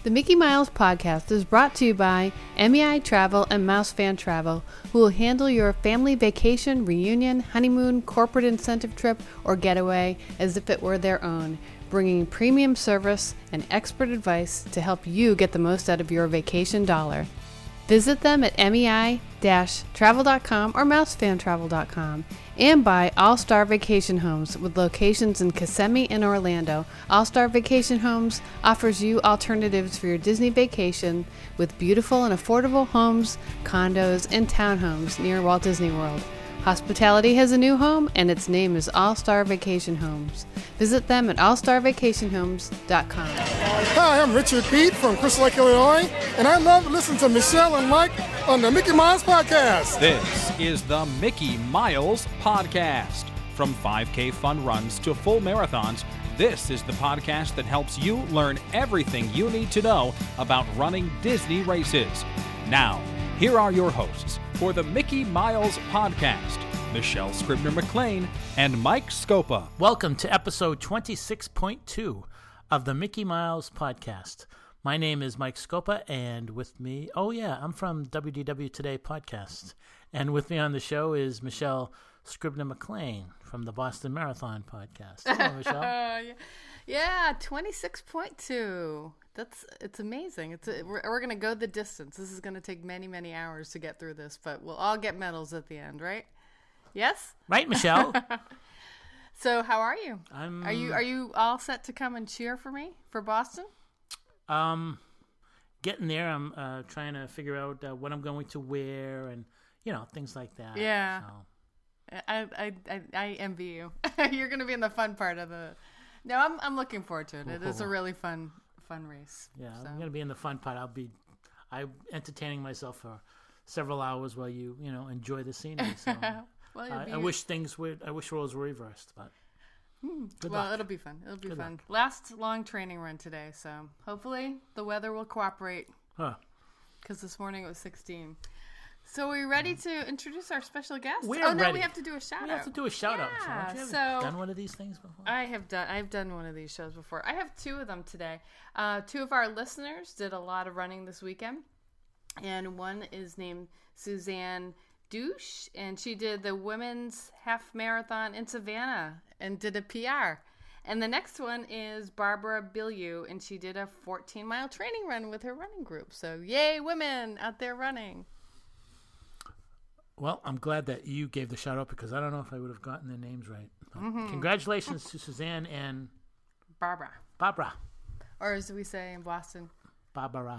The Mickey Miles podcast is brought to you by MEI Travel and Mouse Fan Travel, who will handle your family vacation, reunion, honeymoon, corporate incentive trip, or getaway as if it were their own, bringing premium service and expert advice to help you get the most out of your vacation dollar. Visit them at mei-travel.com or mousefantravel.com, and by All Star Vacation Homes with locations in Kissimmee and Orlando. All Star Vacation Homes offers you alternatives for your Disney vacation with beautiful and affordable homes, condos, and townhomes near Walt Disney World. Hospitality has a new home, and its name is All Star Vacation Homes. Visit them at allstarvacationhomes.com. Hi, I'm Richard Pete from Crystal Lake, Illinois, and I love to listen to Michelle and Mike on the Mickey Miles Podcast. This is the Mickey Miles Podcast. From 5K fun runs to full marathons, this is the podcast that helps you learn everything you need to know about running Disney races. Now, here are your hosts for the Mickey Miles Podcast, Michelle Scribner-McLean and Mike Scopa. Welcome to episode 26.2 of the Mickey Miles Podcast. My name is Mike Scopa, and with me, I'm from WDW Today Podcast. And with me on the show is Michelle Scribner-McLean from the Boston Marathon Podcast. Hello, Michelle. Yeah, 26.2. It's amazing. We're going to go the distance. This is going to take many, many hours to get through this, but we'll all get medals at the end, right? Yes? Right, Michelle. So, how are you? Are you all set to come and cheer for me for Boston? Getting there. I'm trying to figure out what I'm going to wear and things like that. Yeah. So. I envy you. You're going to be in the fun part of the. No, I'm looking forward to it. It is a really fun race. Yeah, so. I'm going to be in the fun part. I'm entertaining myself for several hours while you enjoy the scenery. So well, I wish roles were reversed, but good luck. It'll be fun. It'll be good fun. Luck. Last long training run today, so hopefully the weather will cooperate. Because this morning it was 16. So are we ready to introduce our special guest? We're ready. Ready. We have to do a shout out. We have to do a shout out. Yeah, Have you done one of these things before? I've done one of these shows before. I have two of them today. Two of our listeners did a lot of running this weekend, and one is named Suzanne Douche, and she did the women's half marathon in Savannah and did a PR. And the next one is Barbara Bilyeu, and she did a 14-mile training run with her running group. So yay, women out there running. Well, I'm glad that you gave the shout out because I don't know if I would have gotten their names right. Congratulations to Suzanne and Barbara. Or as we say in Boston, Barbara.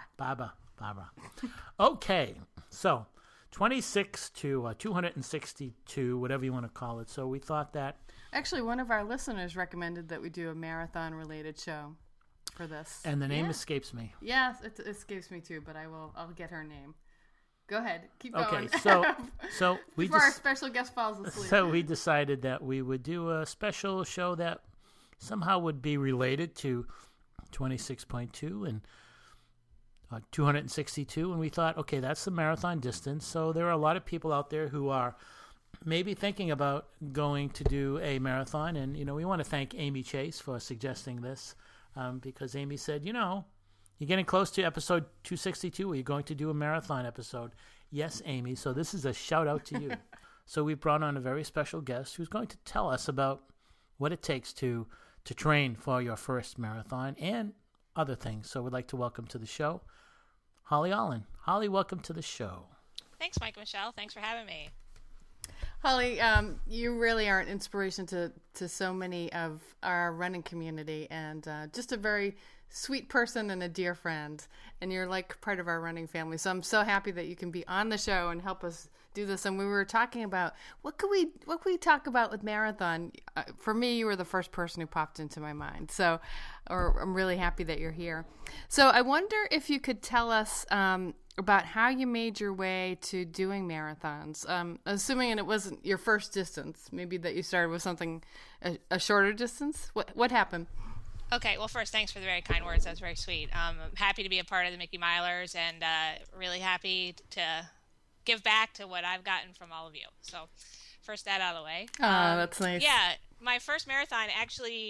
Okay, so 26 to 262, whatever you want to call it. So we thought that. Actually, one of our listeners recommended that we do a marathon-related show for this. And the name escapes me. Yes, it escapes me too, but I'll get her name. Go ahead. Keep going. Okay, so we before our special guest falls asleep. So we decided that we would do a special show that somehow would be related to 26.2 and 262, and we thought, okay, that's the marathon distance. So there are a lot of people out there who are maybe thinking about going to do a marathon, and we want to thank Amy Chase for suggesting this because Amy said, you're getting close to episode 262. Are you going to do a marathon episode? Yes, Amy. So this is a shout out to you. So we brought on a very special guest who's going to tell us about what it takes to train for your first marathon and other things. So we'd like to welcome to the show Holly Allen. Holly, welcome to the show. Thanks, Mike and Michelle. Thanks for having me. Holly, you really are an inspiration to so many of our running community, and just a very sweet person and a dear friend, and you're like part of our running family. So I'm so happy that you can be on the show and help us do this. And we were talking about what could we talk about with marathon. For me, you were the first person who popped into my mind. So I'm really happy that you're here. So I wonder if you could tell us about how you made your way to doing marathons. Assuming it wasn't your first distance, maybe that you started with something a shorter distance. What happened? Okay, well, first, thanks for the very kind words. That's very sweet. I'm happy to be a part of the Mickey Milers and really happy to give back to what I've gotten from all of you. So first that out of the way. Oh, that's nice. Yeah, my first marathon actually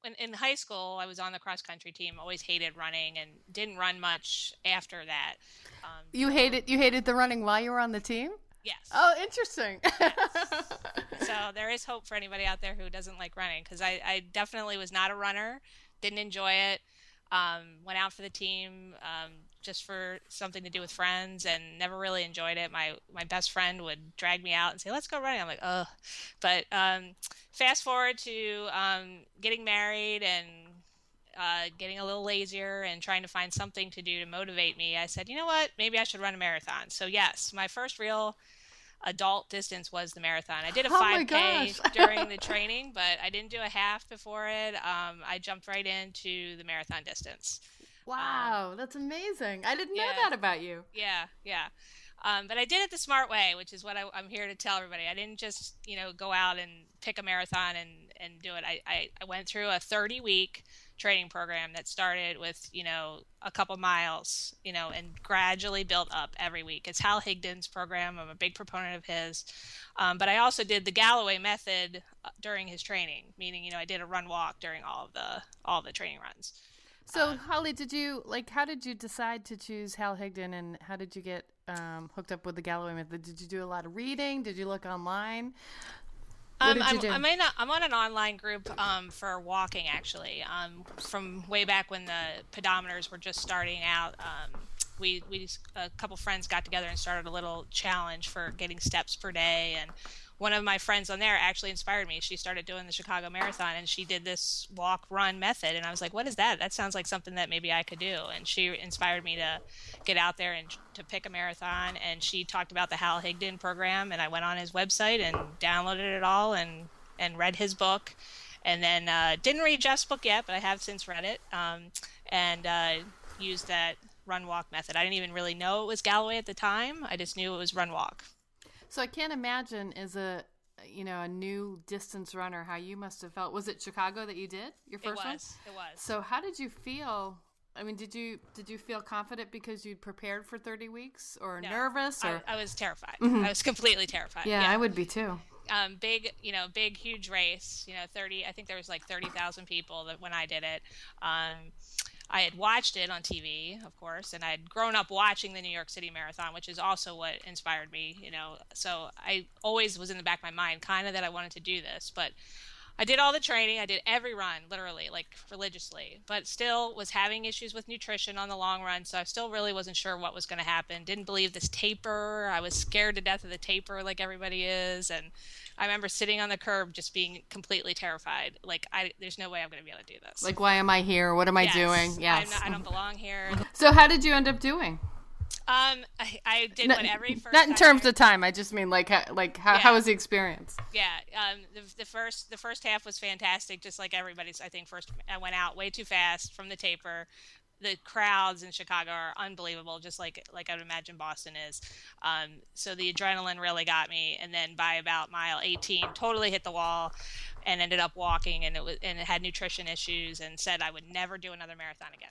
in high school, I was on the cross country team. Always hated running and didn't run much after that. You hated the running while you were on the team? Yes. Oh, interesting. Yes. So there is hope for anybody out there who doesn't like running, because I definitely was not a runner. Didn't enjoy it. Went out for the team just for something to do with friends, and never really enjoyed it. My best friend would drag me out and say, "Let's go running." I'm like, "Ugh." But fast forward to getting married and getting a little lazier and trying to find something to do to motivate me. I said, you know what? Maybe I should run a marathon. So yes, my first real adult distance was the marathon. I did a 5K during the training, but I didn't do a half before it. I jumped right into the marathon distance. Wow, that's amazing. I didn't know that about you. Yeah. But I did it the smart way, which is what I'm here to tell everybody. I didn't just, go out and pick a marathon and do it. I went through a 30-week training program that started with, a couple miles, and gradually built up every week. It's Hal Higdon's program. I'm a big proponent of his. But I also did the Galloway method during his training, meaning, I did a run walk during all the training runs. So, Holly, how did you decide to choose Hal Higdon, and how did you get hooked up with the Galloway method? Did you do a lot of reading? Did you look online? What did you do? I'm on an online group for walking, actually. From way back when the pedometers were just starting out, we a couple friends got together and started a little challenge for getting steps per day, and one of my friends on there actually inspired me. She started doing the Chicago Marathon, and she did this walk-run method. And I was like, what is that? That sounds like something that maybe I could do. And she inspired me to get out there and to pick a marathon. And she talked about the Hal Higdon program, and I went on his website and downloaded it all and read his book. And then didn't read Jeff's book yet, but I have since read it, and used that run-walk method. I didn't even really know it was Galloway at the time. I just knew it was run-walk. So I can't imagine, as a new distance runner, how you must have felt. Was it Chicago that you did your first one? It was. So how did you feel? I mean, did you feel confident because you'd prepared for 30 weeks, or nervous? Or I was terrified. Mm-hmm. I was completely terrified. Yeah, I would be too. Big, huge race. 30. I think there was like 30,000 people when I did it. I had watched it on TV, of course, and I had grown up watching the New York City Marathon, which is also what inspired me, So I always was in the back of my mind kind of that I wanted to do this. But I did all the training. I did every run, literally, like religiously, but still was having issues with nutrition on the long run. So I still really wasn't sure what was going to happen. Didn't believe this taper. I was scared to death of the taper like everybody is. And I remember sitting on the curb just being completely terrified. Like, there's no way I'm going to be able to do this. Like, why am I here? What am I doing? Yes. I don't belong here. So how did you end up doing? I did what every first not in terms of time. I just mean how was the experience? Yeah. The first half was fantastic, just like everybody's. I think I went out way too fast from the taper. The crowds in Chicago are unbelievable, just like I would imagine Boston is. So the adrenaline really got me, and then by about mile 18, totally hit the wall, and ended up walking, and it had nutrition issues, and said I would never do another marathon again.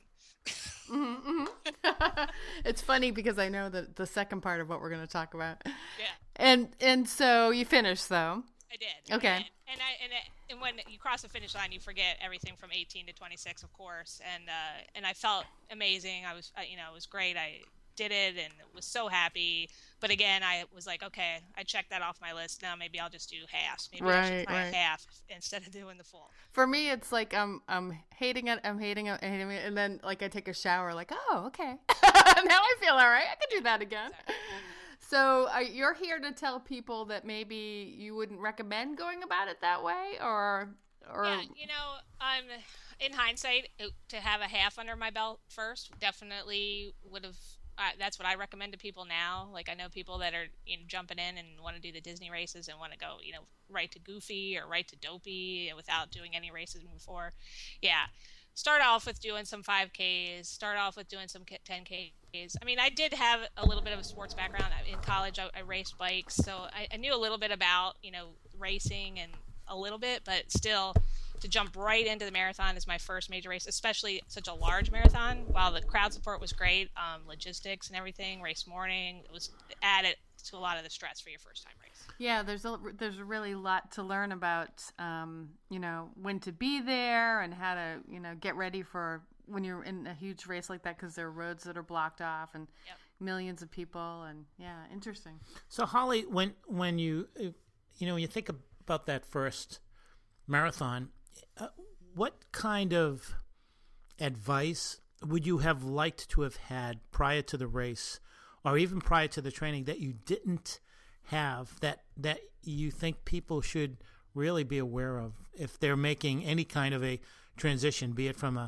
It's funny because I know the second part of what we're going to talk about. Yeah. And so you finished though. I did. Okay. And when you cross the finish line, you forget everything from 18 to 26, of course. And I felt amazing. I was, it was great. I did it and was so happy. But again, I was like, okay, I checked that off my list. Now maybe I'll just do halves. Maybe I should try a half instead of doing the full. For me, it's like I'm hating it, and then like I take a shower, like, oh, okay, now I feel all right. I can do that again. Exactly. So you're here to tell people that maybe you wouldn't recommend going about it that way, or yeah, in hindsight, to have a half under my belt first definitely would have. That's what I recommend to people now. Like, I know people that are jumping in and want to do the Disney races and want to go right to Goofy or right to Dopey without doing any races before. Yeah, start off with doing some 5Ks. Start off with doing some 10Ks. I mean, I did have a little bit of a sports background in college. I raced bikes, so I knew a little bit about racing and a little bit, but still. To jump right into the marathon is my first major race, especially such a large marathon. While the crowd support was great, logistics and everything, race morning, it was added to a lot of the stress for your first time race. Yeah, there's a really lot to learn about, when to be there and how to, get ready for when you're in a huge race like that, because there are roads that are blocked off and millions of people, and interesting. So Holly, when you when you think about that first marathon, what kind of advice would you have liked to have had prior to the race, or even prior to the training, that you didn't have, that you think people should really be aware of if they're making any kind of a transition, be it from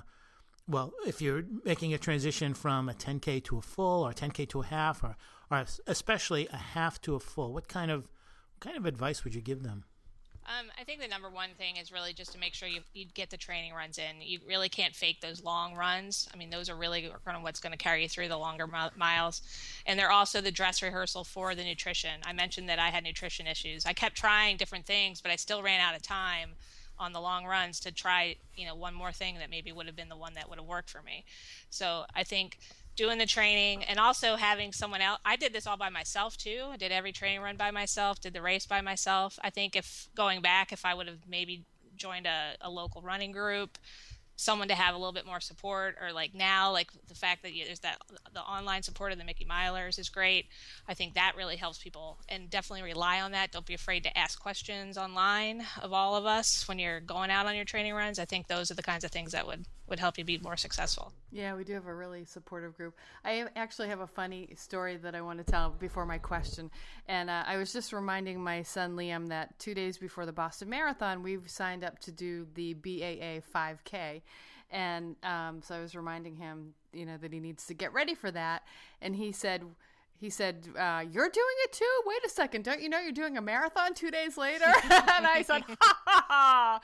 if you're making a transition from a 10K to a full, or 10K to a half, or especially a half to a full? What kind of advice would you give them? I think the number one thing is really just to make sure you get the training runs in. You really can't fake those long runs. I mean, those are really kind of what's going to carry you through the longer miles. And they're also the dress rehearsal for the nutrition. I mentioned that I had nutrition issues. I kept trying different things, but I still ran out of time on the long runs to try, one more thing that maybe would have been the one that would have worked for me. So I think doing the training and also having someone else. I did this all by myself too. I did every training run by myself, did the race by myself. I think if I would have maybe joined a local running group, someone to have a little bit more support, or like the fact that there's the online support of the Mickey Milers is great. I think that really helps people, and definitely rely on that. Don't be afraid to ask questions online of all of us when you're going out on your training runs. I think those are the kinds of things that would help you be more successful. Yeah, we do have a really supportive group. I actually have a funny story that I want to tell before my question. And I was just reminding my son Liam that 2 days before the Boston Marathon, we've signed up to do the BAA 5K. And so I was reminding him, that he needs to get ready for that. And he said, you're doing it too? Wait a second. Don't you know you're doing a marathon 2 days later? And I said, ha, ha, ha.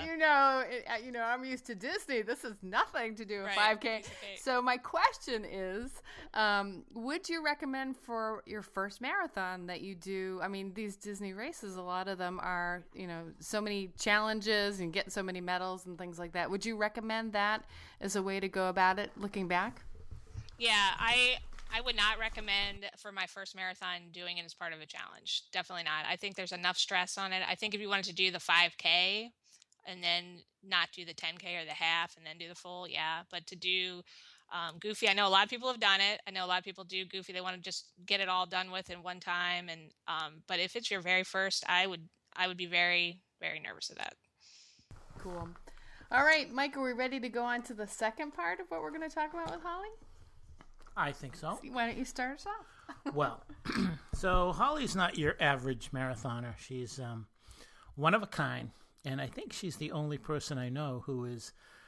Yeah. I'm used to Disney. This is nothing to do with 5K. So my question is, would you recommend for your first marathon that you do, these Disney races, a lot of them are, so many challenges and get so many medals and things like that. Would you recommend that as a way to go about it looking back? Yeah, I would not recommend for my first marathon doing it as part of a challenge. Definitely not. I think there's enough stress on it. I think if you wanted to do the 5K and then not do the 10K or the half and then do the full, yeah. But to do Goofy, I know a lot of people have done it. I know a lot of people do Goofy. They want to just get it all done with in one time. And but if it's your very first, I would be very, very nervous of that. Cool. All right, Mike, are we ready to go on to the second part of what we're going to talk about with Holly? I think so. Why don't you start us off? Well, so Holly's not your average marathoner. She's one of a kind, and I think she's the only person I know who is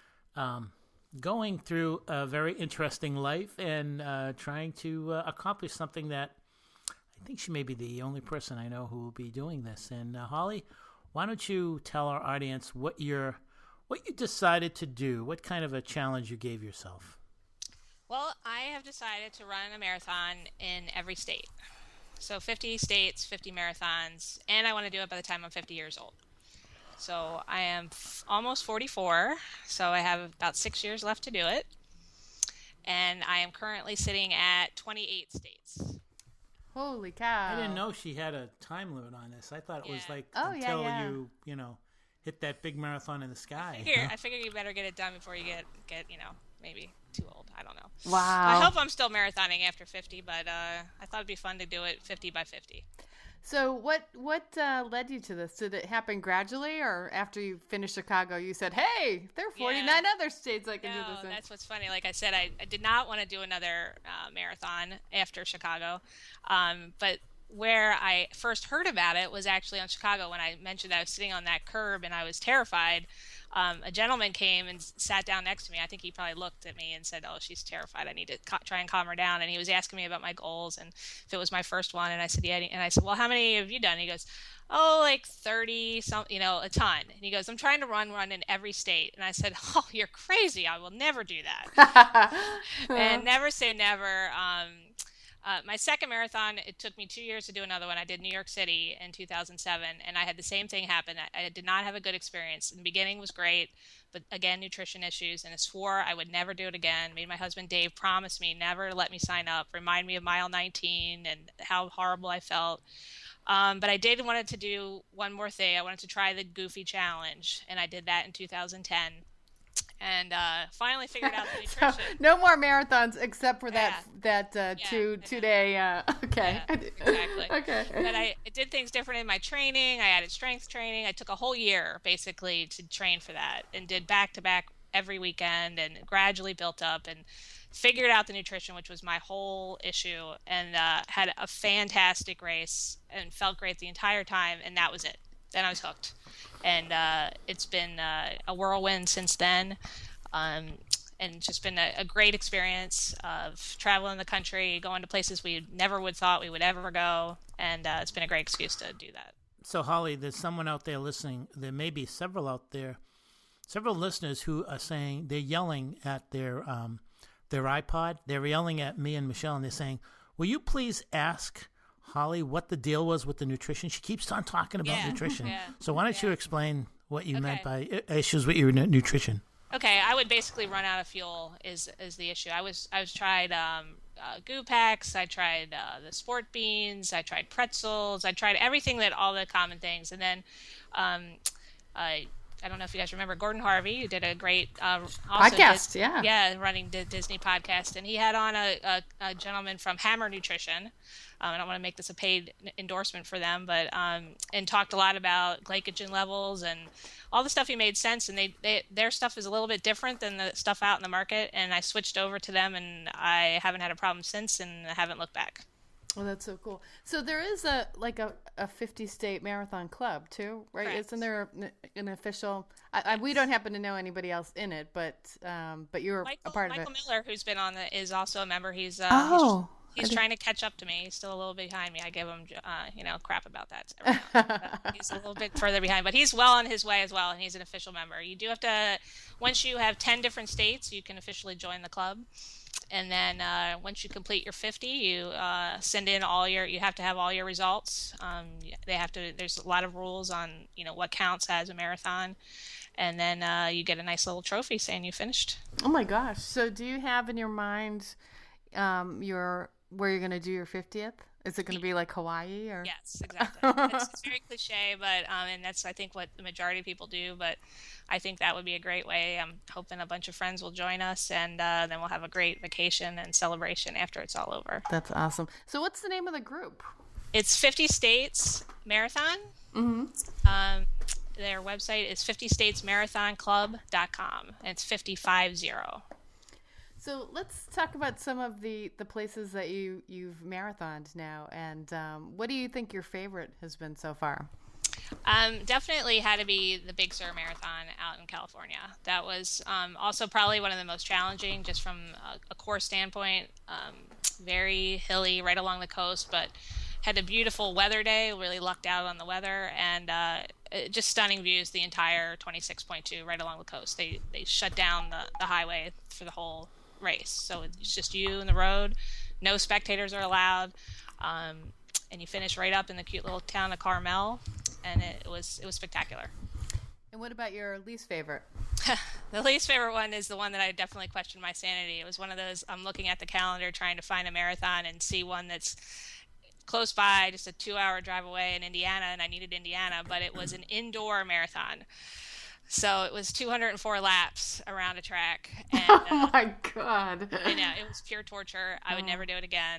going through a very interesting life and trying to accomplish something that I think she may be the only person I know who will be doing this. And Holly, why don't you tell our audience what you decided to do, what kind of a challenge you gave yourself? Well, I have decided to run a marathon in every state. So 50 states, 50 marathons, and I want to do it by the time I'm 50 years old. So I am almost 44, so I have about 6 years left to do it. And I am currently sitting at 28 states. Holy cow. I didn't know she had a time limit on this. I thought it was until you hit that big marathon in the sky. I figure you better get it done before you get maybe too old. I don't know. Wow. I hope I'm still marathoning after 50, but I thought it'd be fun to do it 50 by 50. So what led you to this? Did it happen gradually, or after you finished Chicago, you said, hey, there are 49 other states I can do this in? That's what's funny. Like I said, I did not want to do another marathon after Chicago. But where I first heard about it was actually on Chicago when I mentioned I was sitting on that curb and I was terrified. A gentleman came and sat down next to me. I think he probably looked at me and said, oh, she's terrified. I need to try and calm her down. And he was asking me about my goals and if it was my first one. And I said, yeah. And I said, well, how many have you done? And he goes, oh, like 30, a ton. And he goes, I'm trying to run in every state. And I said, oh, you're crazy. I will never do that. And never say never. My second marathon, it took me 2 years to do another one. I did New York City in 2007, and I had the same thing happen. I did not have a good experience. In the beginning was great, but again, nutrition issues, and I swore I would never do it again. Made my husband Dave promise me never to let me sign up, remind me of mile 19 and how horrible I felt. But I did wanted to do one more thing. I wanted to try the Goofy Challenge, and I did that in 2010. And finally figured out the nutrition. So, no more marathons except for that 2-day. Okay. Yeah, exactly. Okay. But I did things different in my training. I added strength training. I took a whole year basically to train for that, and did back-to-back every weekend, and gradually built up and figured out the nutrition, which was my whole issue, and had a fantastic race and felt great the entire time, and that was it. Then I was hooked. And it's been a whirlwind since then, and just been a great experience of traveling the country, going to places we never would thought we would ever go, and it's been a great excuse to do that. So, Holly, there's someone out there listening. There may be several out there, several listeners who are saying they're yelling at their iPod. They're yelling at me and Michelle, and they're saying, "Will you please ask Holly what the deal was with the nutrition? She keeps on talking about nutrition." Yeah, so why don't you explain what you meant by issues with your nutrition? Okay, I would basically run out of fuel is the issue. I was tried Goo Packs, I tried the Sport Beans, I tried pretzels, I tried everything all the common things, and then I don't know if you guys remember Gordon Harvey, who did a great podcast, running Disney podcast, and he had on a gentleman from Hammer Nutrition. I don't want to make this a paid endorsement for them, but and talked a lot about glycogen levels and all the stuff. He made sense, and their stuff is a little bit different than the stuff out in the market. And I switched over to them, and I haven't had a problem since, and I haven't looked back. Oh, that's so cool. So there is a 50-state marathon club too, right? Correct. Isn't there an official? We don't happen to know anybody else in it, but you're a part of it. Michael Miller, who's been on is also a member. He's trying to catch up to me. He's still a little behind me. I give him crap about that every now and then. He's a little bit further behind, but he's well on his way as well, and he's an official member. You do have to, once you have 10 different states, you can officially join the club. And then once you complete your 50, you send in you have to have all your results. There's a lot of rules on, what counts as a marathon. And then you get a nice little trophy saying you finished. Oh my gosh. So do you have in your mind where you're going to do your 50th? Is it going to be like Hawaii or? Yes, exactly. It's very cliche, but and that's I think what the majority of people do. But I think that would be a great way. I'm hoping a bunch of friends will join us, and then we'll have a great vacation and celebration after it's all over. That's awesome. So what's the name of the group? It's 50 States Marathon. Mm-hmm. Their website is 50statesmarathonclub.com. And it's 550. So let's talk about some of the places that you've marathoned now, and what do you think your favorite has been so far? Definitely had to be the Big Sur Marathon out in California. That was also probably one of the most challenging, just from a course standpoint. Very hilly, right along the coast, but had a beautiful weather day. Really lucked out on the weather, and just stunning views the entire 26.2 right along the coast. They shut down the highway for the whole race, so it's just you and the road. No spectators are allowed, and you finish right up in the cute little town of Carmel, and it was spectacular. And what about your least favorite? The least favorite one is the one that I definitely questioned my sanity. It was one of those, I'm looking at the calendar trying to find a marathon and see one that's close by, just a 2-hour drive away in Indiana, and I needed Indiana, but it was an indoor marathon. So it was 204 laps around a track. And, oh my God. I know, it was pure torture. I would never do it again.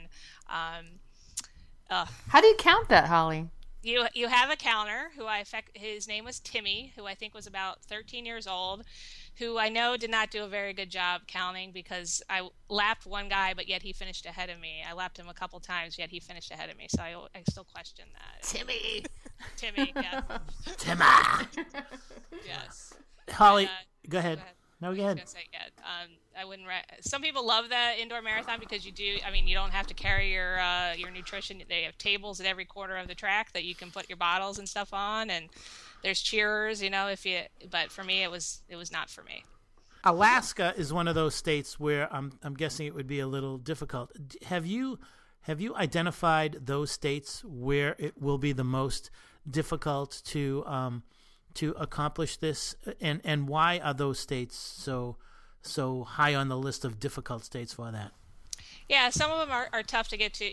How do you count that, Holly? You have a counter his name was Timmy, who I think was about 13 years old, who I know did not do a very good job counting, because I lapped one guy, but yet he finished ahead of me. I lapped him a couple times, yet he finished ahead of me. So I still question that. Timmy, yes. Timmy. Yes. Holly, go ahead. No, go ahead. I wouldn't. Some people love the indoor marathon because you don't have to carry your nutrition. They have tables at every corner of the track that you can put your bottles and stuff on, and there's cheerers. But for me, it was not for me. Alaska is one of those states where I'm guessing it would be a little difficult. Have you Have you identified those states where it will be the most difficult to accomplish this, and why are those states so high on the list of difficult states for that? Yeah, some of them are tough to get to.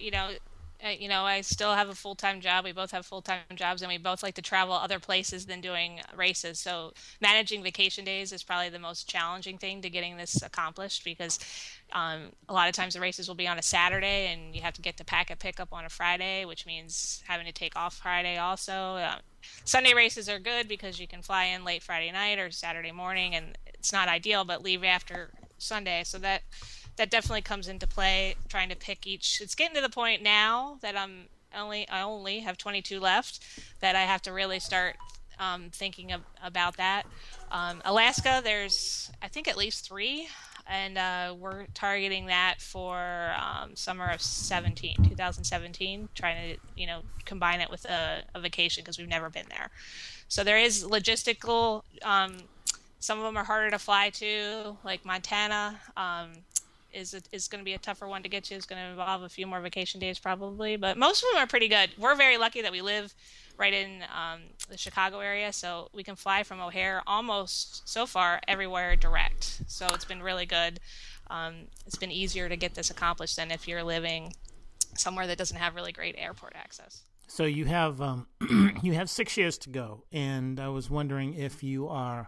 I still have a full-time job. We both have full-time jobs, and we both like to travel other places than doing races. So managing vacation days is probably the most challenging thing to getting this accomplished, because a lot of times the races will be on a Saturday, and you have to get to packet pickup on a Friday, which means having to take off Friday also. Sunday races are good because you can fly in late Friday night or Saturday morning, and it's not ideal, but leave after Sunday. So that definitely comes into play, trying to pick each. It's getting to the point now that I only have 22 left, that I have to really start thinking about that. Alaska, there's I think at least 3, and we're targeting that for summer of 2017, trying to combine it with a vacation, because we've never been there. So there is logistical. Some of them are harder to fly to, like Montana. Is going to be a tougher one to get to. It's going to involve a few more vacation days probably, but most of them are pretty good. We're very lucky that we live right in the Chicago area, so we can fly from O'Hare almost so far everywhere direct. So it's been really good. It's been easier to get this accomplished than if you're living somewhere that doesn't have really great airport access. So you have you have 6 years to go, and I was wondering if you are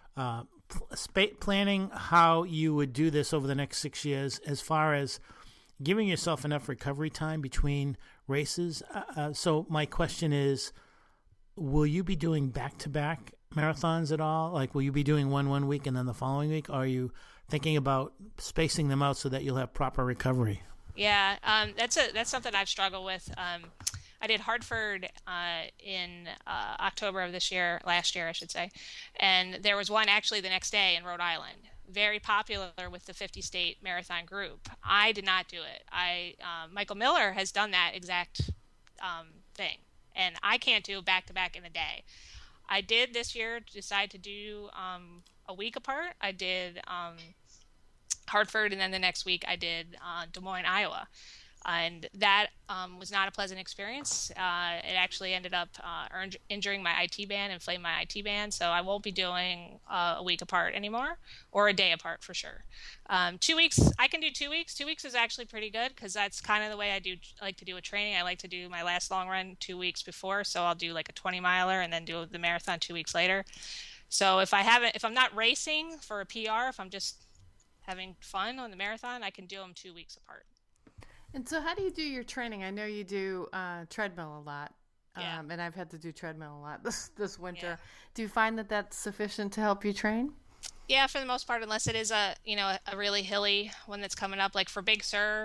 planning how you would do this over the next 6 years, as far as giving yourself enough recovery time between races. So my question is, will you be doing back-to-back marathons at all? Like, will you be doing one week and then the following week? Or are you thinking about spacing them out so that you'll have proper recovery? Yeah, that's something I've struggled with. I did Hartford in October of last year, I should say. And there was one actually the next day in Rhode Island. Very popular with the 50-state marathon group. I did not do it. Michael Miller has done that exact thing. And I can't do back-to-back in a day. I did this year decide to do a week apart. I did Hartford, and then the next week I did Des Moines, Iowa. And that was not a pleasant experience. It actually ended up injuring my IT band, inflamed my IT band. So I won't be doing a week apart anymore, or a day apart for sure. 2 weeks, I can do 2 weeks. 2 weeks is actually pretty good, because that's kind of the way I like to do a training. I like to do my last long run 2 weeks before. So I'll do like a 20 miler and then do the marathon 2 weeks later. So if I'm not racing for a PR, if I'm just having fun on the marathon, I can do them 2 weeks apart. And so how do you do your training? I know you do treadmill a lot, Yeah. And I've had to do treadmill a lot this winter. Yeah. Do you find that that's sufficient to help you train? Yeah, for the most part, unless it is a really hilly one that's coming up, like for Big Sur.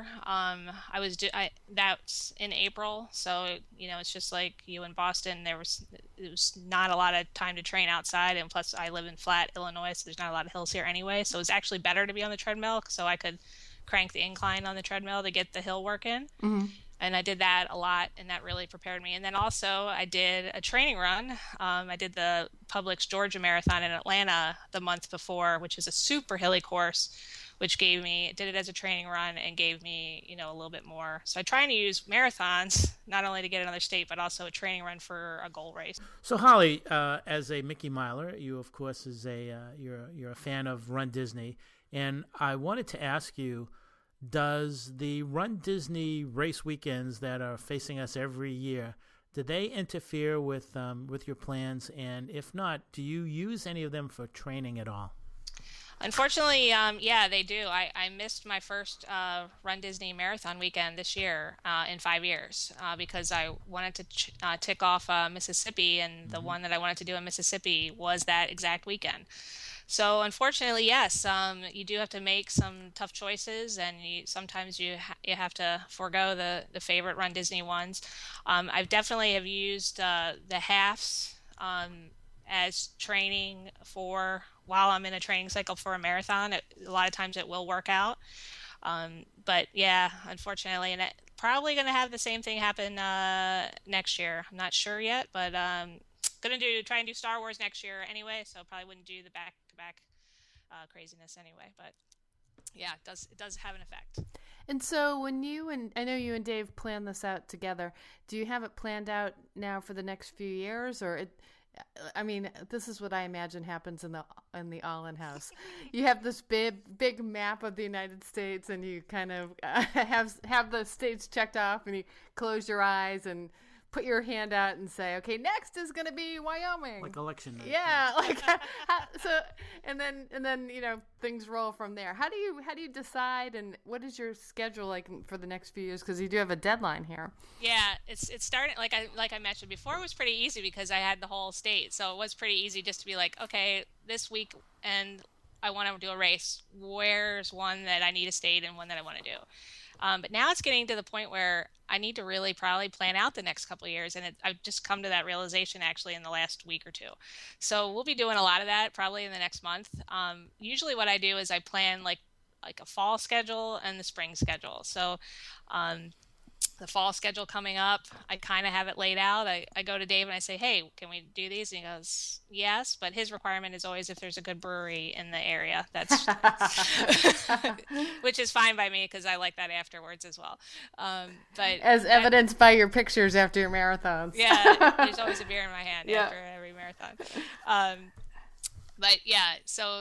That's in April, so it's just like you in Boston. It was not a lot of time to train outside, and plus I live in Flat, Illinois, so there's not a lot of hills here anyway. So it's actually better to be on the treadmill, so I could crank the incline on the treadmill to get the hill work in. Mm-hmm. And I did that a lot, and that really prepared me. And then also I did a training run. I did the Publix Georgia Marathon in Atlanta the month before, which is a super hilly course, which did it as a training run and gave me, a little bit more. So I try to use marathons, not only to get another state, but also a training run for a goal race. So Holly, as a Mickey Miler, you of course you're a fan of Run Disney. And I wanted to ask you, does the Run Disney race weekends that are facing us every year, do they interfere with your plans? And if not, do you use any of them for training at all? Unfortunately, yeah, they do. I missed my first Run Disney marathon weekend this year in 5 years because I wanted to tick off Mississippi, and the one that I wanted to do in Mississippi was that exact weekend. So unfortunately, yes, you do have to make some tough choices, and sometimes you have to forego the favorite Run Disney ones. I definitely have used the halves as training while I'm in a training cycle for a marathon. A lot of times it will work out. But yeah, unfortunately, and probably going to have the same thing happen next year. I'm not sure yet, but going to try and do Star Wars next year anyway, so probably wouldn't do the back-to-back craziness anyway. But yeah, it does have an effect. And so when I know you and Dave planned this out together, do you have it planned out now for the next few years, or this is what I imagine happens in the All-In House. You have this big map of the United States, and you kind of have the states checked off, and you close your eyes and put your hand out and say, okay, next is going to be Wyoming. Like election night. Yeah, and then things roll from there. How do you decide, and what is your schedule like for the next few years? Because you do have a deadline here. Yeah, it's starting like I mentioned before. It was pretty easy because I had the whole state, so it was pretty easy just to be like, okay, this week and I want to do a race. Where's one that I need a state and one that I want to do? But now it's getting to the point where I need to really probably plan out the next couple of years. And I've just come to that realization actually in the last week or two. So we'll be doing a lot of that probably in the next month. Usually what I do is I plan like a fall schedule and the spring schedule. So the fall schedule coming up, I kind of have it laid out. I go to Dave and I say, hey, can we do these? And he goes, yes, but his requirement is always if there's a good brewery in the area. That's which is fine by me because I like that afterwards as well. But as evidenced by your pictures after your marathons. Yeah, there's always a beer in my hand after every marathon. But yeah, so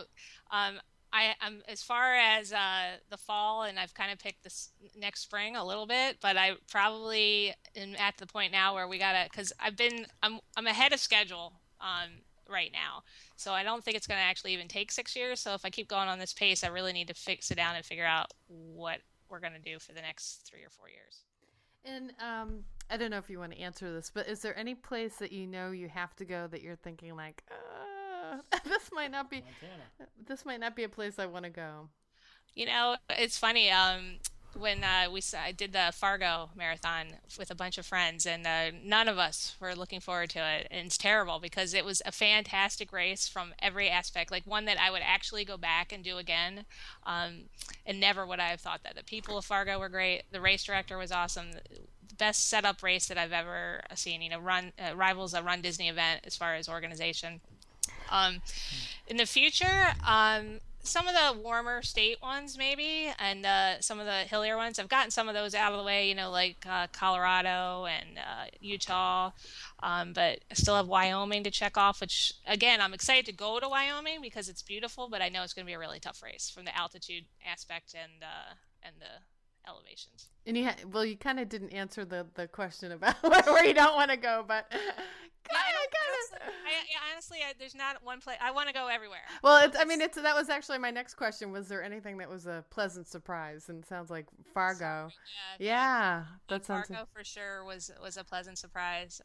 I'm as far as the fall, and I've kind of picked this next spring a little bit, but I probably am at the point now where we gotta, because I'm ahead of schedule right now, so I don't think it's going to actually even take 6 years. So if I keep going on this pace, I really need to sit down and figure out what we're going to do for the next 3 or 4 years. And I don't know if you want to answer this, but is there any place that you have to go that you're thinking like, this might not be a place I want to go? It's funny. When I did the Fargo marathon with a bunch of friends, and none of us were looking forward to it. And it's terrible because it was a fantastic race from every aspect, like one that I would actually go back and do again. And never would I have thought that. The people of Fargo were great. The race director was awesome. The best setup race that I've ever seen. Rivals a Run Disney event as far as organization. In the future, some of the warmer state ones maybe, and some of the hillier ones. I've gotten some of those out of the way, like Colorado and Utah, but I still have Wyoming to check off, which, again, I'm excited to go to Wyoming because it's beautiful, but I know it's going to be a really tough race from the altitude aspect and the elevations. And you kind of didn't answer the question about where you don't want to go, but honestly, there's not one place. I want to go everywhere. Well, that was actually my next question. Was there anything that was a pleasant surprise? And it sounds like Fargo. Yeah, that sounds. Fargo for sure was a pleasant surprise.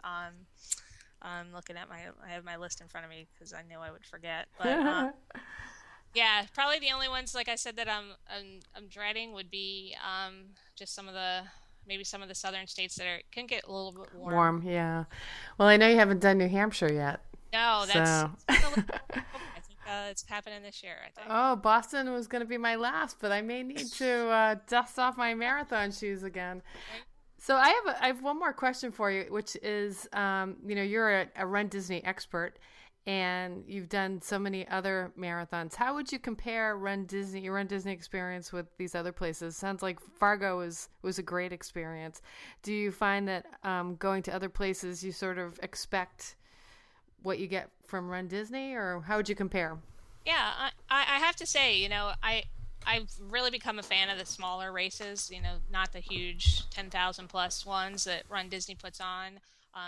I'm looking at I have my list in front of me because I knew I would forget, but. Yeah, probably the only ones, like I said, that I'm dreading would be just some of the southern states that can get a little bit warm. Yeah. Well, I know you haven't done New Hampshire yet. No, that's. I think it's happening this year, I think. Oh, Boston was going to be my last, but I may need to dust off my marathon shoes again. So I have one more question for you, which is, you're a Run Disney expert. And you've done so many other marathons. How would you compare your Run Disney experience with these other places? Sounds like Fargo was a great experience. Do you find that going to other places, you sort of expect what you get from Run Disney, or how would you compare? Yeah, I have to say, I've really become a fan of the smaller races, not the huge 10,000 plus ones that Run Disney puts on.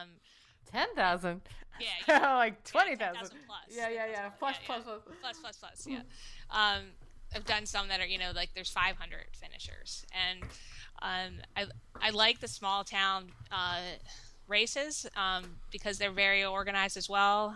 10,000? Yeah. Like 20,000. 10,000 plus. Yeah. Plus. Yeah. I've done some that are, like there's 500 finishers. And I like the small town races because they're very organized as well.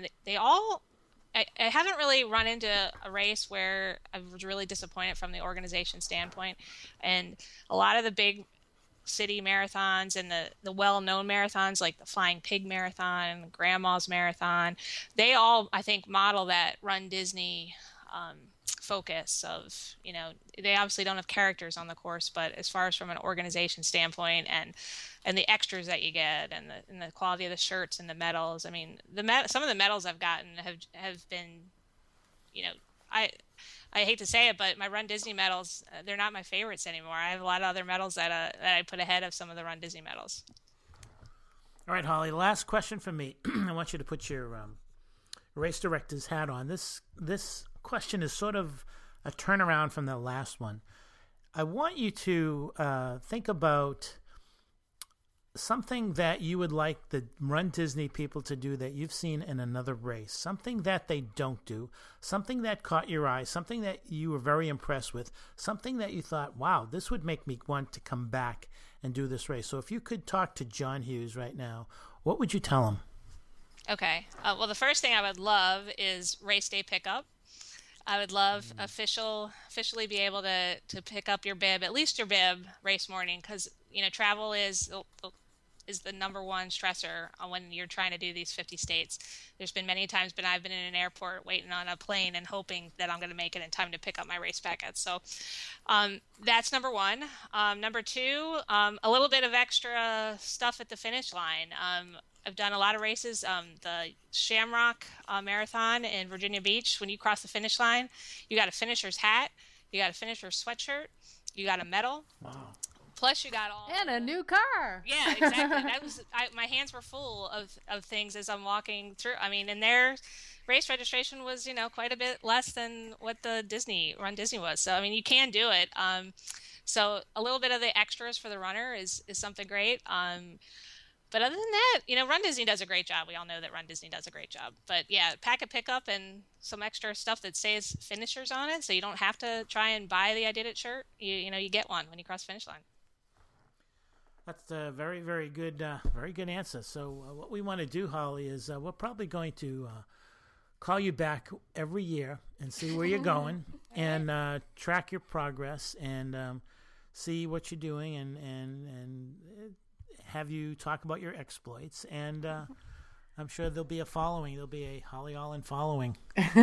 I haven't really run into a race where I was really disappointed from the organization standpoint. And a lot of the big city marathons and the well-known marathons like the Flying Pig Marathon, Grandma's Marathon, they all, I think, model that Run Disney focus of, they obviously don't have characters on the course, but as far as from an organization standpoint and the extras that you get and the quality of the shirts and the medals, some of the medals I've gotten have been, I hate to say it, but my Run Disney medals, they're not my favorites anymore. I have a lot of other medals that I put ahead of some of the Run Disney medals. All right, Holly, last question for me. I want you to put your race director's hat on. This question is sort of a turnaround from the last one. I want you to think about something that you would like the Run Disney people to do that you've seen in another race, something that they don't do, something that caught your eye, something that you were very impressed with, something that you thought, wow, this would make me want to come back and do this race. So if you could talk to John Hughes right now, what would you tell him? Okay. Well, the first thing I would love is race day pickup. I would love officially be able to pick up your bib, at least your bib, race morning, because travel is the number one stressor when you're trying to do these 50 states. There's been many times I've been in an airport waiting on a plane and hoping that I'm going to make it in time to pick up my race packets. So that's number one. Number two, a little bit of extra stuff at the finish line. I've done a lot of races. The Shamrock Marathon in Virginia Beach, when you cross the finish line, you got a finisher's hat, you got a finisher's sweatshirt, you got a medal. Wow. Plus, you got all and a new car. Yeah, exactly. My hands were full of things as I'm walking through. I mean, and their race registration was quite a bit less than what the Run Disney was. So I mean, you can do it. So a little bit of the extras for the runner is something great. But other than that, Run Disney does a great job. We all know that Run Disney does a great job. But yeah, packet pickup and some extra stuff that says finishers on it, so you don't have to try and buy the I Did It shirt. You get one when you cross the finish line. That's a very, very good answer. So what we want to do, Holly, is we're probably going to call you back every year and see where you're going and track your progress and see what you're doing and have you talk about your exploits. And I'm sure there'll be a following. There'll be a Holly Allen following.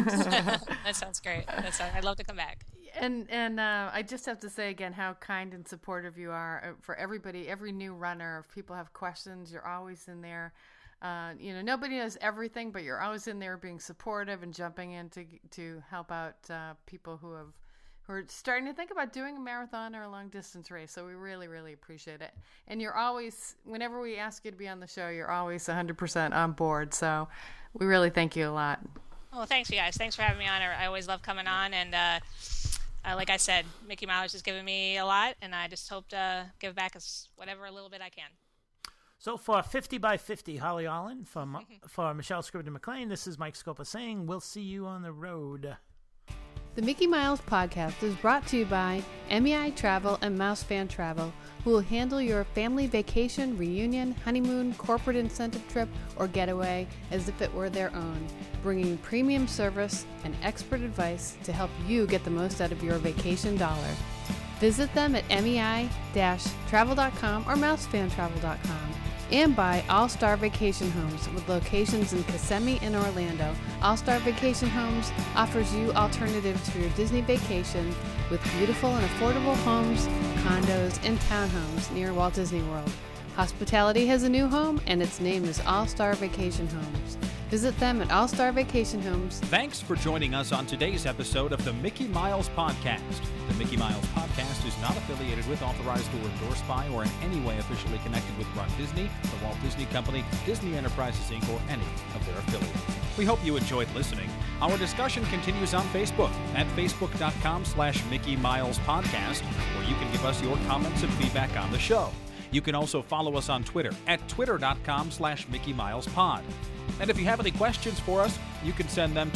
That sounds great. I'd love to come back. And I just have to say again how kind and supportive you are for everybody, every new runner. If people have questions, you're always in there. Nobody knows everything, but you're always in there being supportive and jumping in to help out people who are starting to think about doing a marathon or a long distance race. So we really, really appreciate it. And you're always, whenever we ask you to be on the show, you're always 100% on board. So we really thank you a lot. Well, thanks, you guys. Thanks for having me on. I always love coming on. And like I said, Mickey Miles has given me a lot, and I just hope to give back whatever little bit I can. So for 50 by 50, Holly Allen, for Michelle Scribner-McLean, this is Mike Scopa saying we'll see you on the road. The Mickey Miles podcast is brought to you by MEI Travel and Mouse Fan Travel, who will handle your family vacation, reunion, honeymoon, corporate incentive trip, or getaway as if it were their own, bringing premium service and expert advice to help you get the most out of your vacation dollar. Visit them at mei-travel.com or mousefantravel.com. And by All Star Vacation Homes with locations in Kissimmee and Orlando. All Star Vacation Homes offers you alternatives for your Disney vacation with beautiful and affordable homes, condos, and townhomes near Walt Disney World. Hospitality has a new home, and its name is All Star Vacation Homes. Visit them at All Star Vacation Homes. Thanks for joining us on today's episode of the Mickey Miles Podcast. The Mickey Miles Podcast is not affiliated with, authorized, or endorsed by, or in any way officially connected with Run Disney, the Walt Disney Company, Disney Enterprises, Inc., or any of their affiliates. We hope you enjoyed listening. Our discussion continues on Facebook at facebook.com/Mickey Miles Podcast, where you can give us your comments and feedback on the show. You can also follow us on Twitter at twitter.com/Mickey Miles Pod. And if you have any questions for us, you can send them to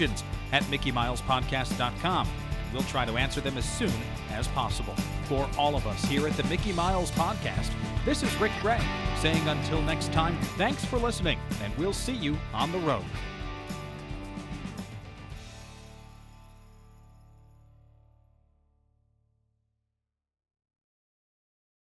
questions@MickeyMilesPodcast.com. We'll try to answer them as soon as possible. For all of us here at the Mickey Miles Podcast, this is Rick Gray saying until next time, thanks for listening, and we'll see you on the road.